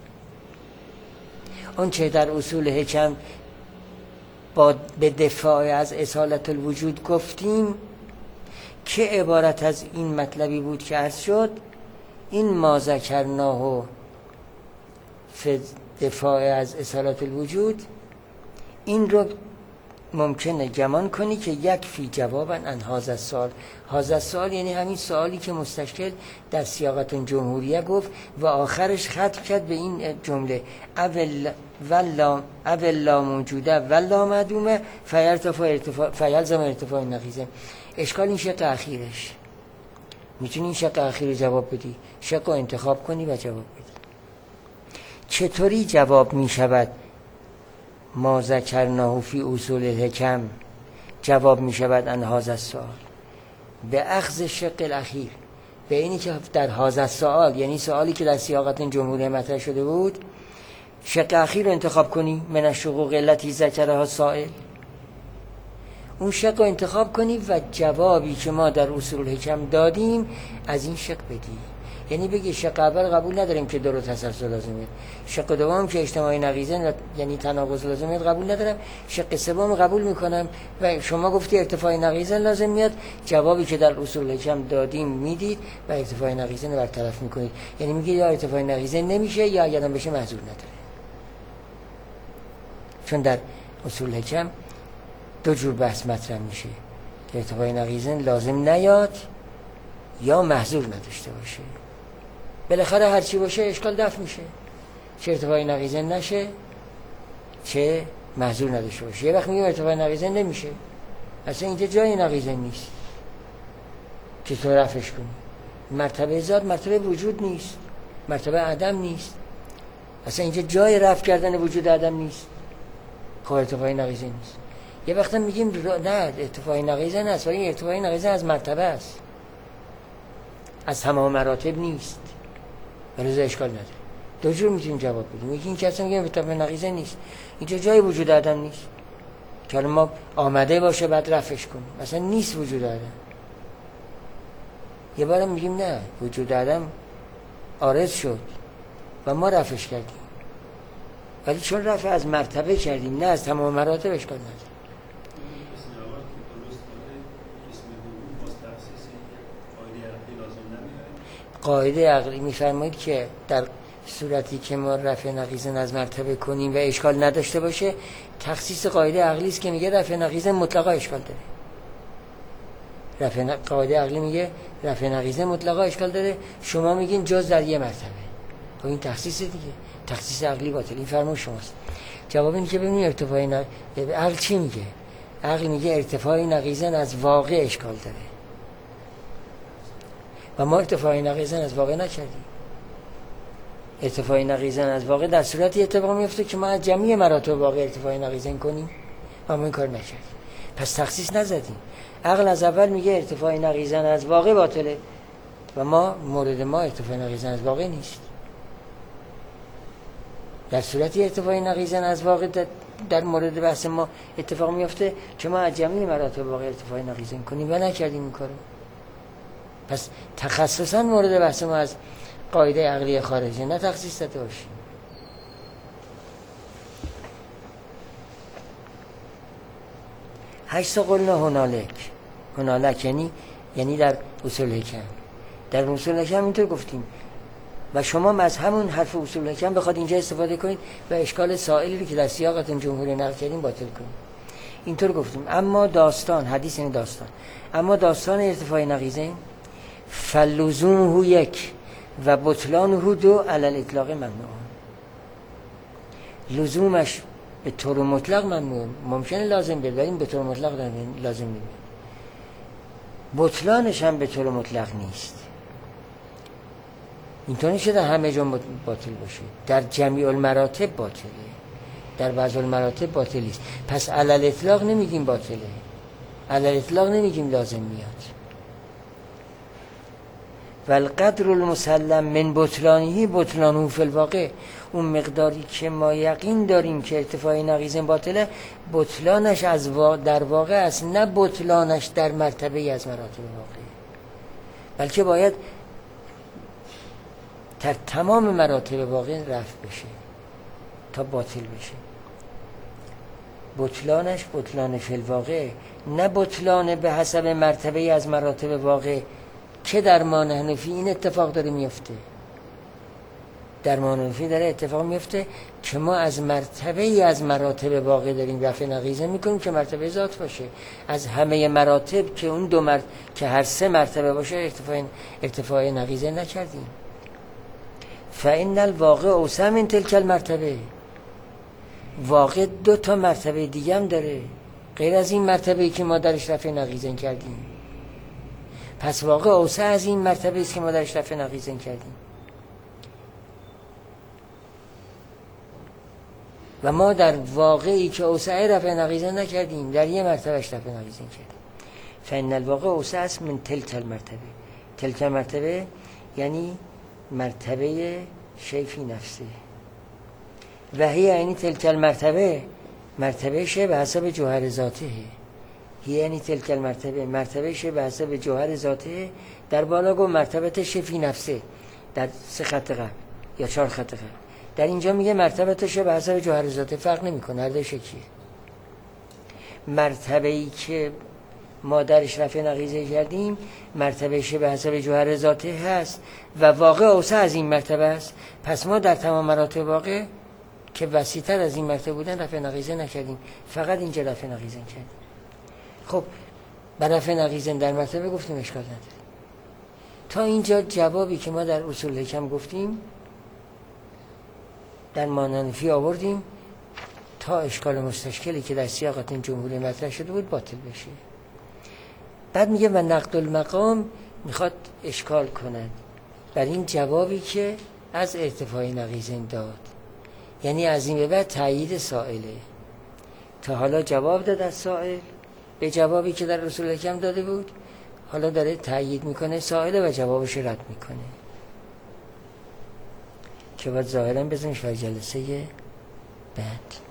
اون چه در اصول حکم با به دفاع از اصالت الوجود گفتیم که عبارت از این مطلبی بود که عرض شد، این ما ذکرناه فی دفاع از اصالت الوجود، این رو ممکنه گمان کنی که یکفی جوابا عن هذا السؤال. هذا السؤال یعنی همین سوالی که مستشکل در سیاقت جمهوریه گفت و آخرش ختم کرد به این جمله اول لا موجوده ولا معدومه فیلزم ارتفاع نقیضه. اشکال این شق اخیرش، میتونی این شق اخیر رو جواب بدی، شق رو انتخاب کنی و جواب بدی. چطوری جواب میشود ما ذکرناه فی اصول الحکم جواب میشود عن هذا السؤال؟ به اخذ شق الاخیر، به اینی که در هذا السؤال، یعنی سوالی که در سیاقت جمهوری مطرح شده بود، شق اخیر رو انتخاب کنی، من الشقوق التي ذکرها السائل، اون شق رو انتخاب کنی و جوابی که ما در اصول الحکم دادیم از این شق بدی. یعنی بگی شق اول قبول نداریم که درو تسلسل لازمه، شق دوم که اجتماعی نقیضین یعنی تناقض لازمه قبول ندارم، شق سوم قبول میکنم و شما گفتی ارتفاع نقیضین لازم میاد، جوابی که در اصول حکم دادیم میدید و ارتفاع نقیضین رو برطرف میکنید. یعنی میگید یا ارتفاع نقیضین نمیشه یا اگر هم بشه محظور نداره. چون در اصول حکم دو جور بحث مطرح میشه که ارتفاع نقیضین لازم نیاد یا محظور نداشته باشه. بالاخره هر چی باشه اشکال دفع میشه، چه ارتفاع نقیضین نشه چه محظور نداشته باشه. یه وقت میگیم ارتفاع نقیضین نمیشه، اصلا اینجا جای نقیضین نیست که تو رفعش کنی. مرتبه ذات مرتبه وجود نیست، مرتبه عدم نیست، اصلا اینجا جای رفع کردن وجود عدم نیست، خب ارتفاع نقیضین نیست. یه وقت میگیم نه ارتفاع نقیضین است، ولی ارتفاع نقیضین از مرتبه است، از تمام مراتب نیست، ولی اشکال نداره. دو جور میتونیم جواب بدیم. یکی این که اصلا میگیم ارتفاع نقیضین نیست، اینجا جای وجود عدم نیست که ما آمده باشه بعد رفعش کنیم، اصلا نیست وجود عدم. یه بارم میگیم نه، وجود عدم عارض شد و ما رفعش کردیم، ولی چون رفع از مرتبه کردیم نه از تمام مراتب اشکال نداره. قاعده عقلی میفرمایید که در صورتی که ما رفع نقیضن از مرتبه کنیم و اشکال نداشته باشه، تخصیص قاعده عقلی است که میگه رفع نقیضن مطلقا اشکال داره. قاعده عقلی میگه رفع نقیضن مطلقا اشکال داره، شما میگین جز در یه مرتبه. و این تخصیص دیگه، تخصیص عقلی باطل. این فرمان شماست. جواب اینه که ببینید ارتفاع عقل چی میگه؟ عقل میگه ارتفاع نقیضن از واقع اشکال داره و ما ارتفاع نقیضن از واقع نکردیم. ارتفاع نقیضن از واقع در صورتی اتفاق میفته که ما از جمعی مراتب واقع ارتفاع نقیضن کنیم و ما این کار نکردیم، پس تخصیص نزدیم. عقل از اول میگه ارتفاع نقیضن از واقع باطله و ما مورد ما ارتفاع نقیضن از واقع نیست. در صورتی ارتفاع نقیضن از واقع در مورد بحث ما اتفاق میفته که ما از جمعی مراتب واقع ارتفاع نقیضن کنیم و نکردیم این کارو. پس تخصصا مورد بحث ما از قاعده عقلی خارجی، نه تخصیص داده باشیم. حیث قلنا هنالک یعنی در اصول حکم. در اصول حکم اینطور گفتیم و شما از همون حرف اصول حکم بخواد اینجا استفاده کنید و اشکال سائلی که در سیاقتون جمهوری نقل کردیم باطل کنید. اینطور گفتیم اما داستان، حدیث این داستان، اما داستان ارتفاع نقیضین فلزومه یک و بطلانه دو علی الاطلاق ممنوع. لزومش به طور مطلق ممنوع، ممکنه لازم بیاد ولی به طور مطلق لازم نمیاد. بطلانش هم به طور مطلق نیست. اینطور نیست در همه جا باطل باشه، در جمیع المراتب باطله، در بعض المراتب باطل نیست. پس علی الاطلاق نمیگیم باطله، علی الاطلاق نمیگیم لازم میاد. والقدر المسلم من بطلانه بطلانه فی الواقع، اون مقداری که ما یقین داریم که ارتفاع نقیضین باطله، بطلانش در واقع است، نه بطلانش در مرتبه از مراتب واقع، بلکه باید در تمام مراتب واقع رفع بشه تا باطل بشه. بطلانش بطلان فی الواقع، نه بطلان به حسب مرتبه از مراتب واقع که در ما نحنفی این اتفاق داره میفته. در ما نحنفی داره اتفاق میفته که ما از مرتبه از مراتب واقع داریم رفع نقیضه میکنیم که مرتبه ذات باشه. از همه مراتب که اون که هر سه مرتبه باشه ارتفاع نقیضه نکردیم. فإن الواقع اوسع من تلک المرتبه، واقع 2 تا مرتبه دیگه هم داره غیر از این مرتبه‌ای که ما درش رفع نقیضه کردیم. پس واقع اوسع از این مرتبه است که ما درش رفع نقیضه کردیم و ما در واقعی که اوسع رفع نقیضه نکردیم در یه مرتبهش رفع نقیضه کردیم. فإن الواقع اوسع است من تلک المرتبه. تلک المرتبه یعنی مرتبه شیفی نفسه و هی یعنی تلک المرتبه، مرتبه شه به حسب جوهر ذاته. هی یعنی تلک المرتبه، مرتبه شه به حسب جوهر ذاته. در بالا گفت مرتبه شیفی نفسه در 3 خط قبل یا 4 خط قبل، در اینجا میگه مرتبه شه به حسب جوهر ذاته. فرق نمیکنه، هر دو شکلیه. مرتبه‌ای که ما درش رفع نقیضه کردیم مرتبه شه به حسب جوهر ذاته هست و واقع اوسع از این مرتبه است. پس ما در تمام مراتب واقع که وسیع‌تر از این مرتبه بودن رفع نقیضه نکردیم، فقط اینجا رفع نقیضه کردیم. خب بر رفع نقیضه در مرتبه گفتیم اشکال نداره. تا اینجا جوابی که ما در اصول حکم گفتیم در ماننفی آوردیم تا اشکال مستشکلی که در سیاقت این جمهوری مطرح شده بود باطل بشه. بعد میگه و نقد المقام میخواد اشکال کند بر این جوابی که از ارتفاع نقیضین داد، یعنی از این به بعد تایید سائله. تا حالا جواب داد از سائل به جوابی که در اصول حکم داده بود، حالا داره تایید میکنه سائله و جوابش رد میکنه که باید ظاهرا بزنش بر جلسه بعد.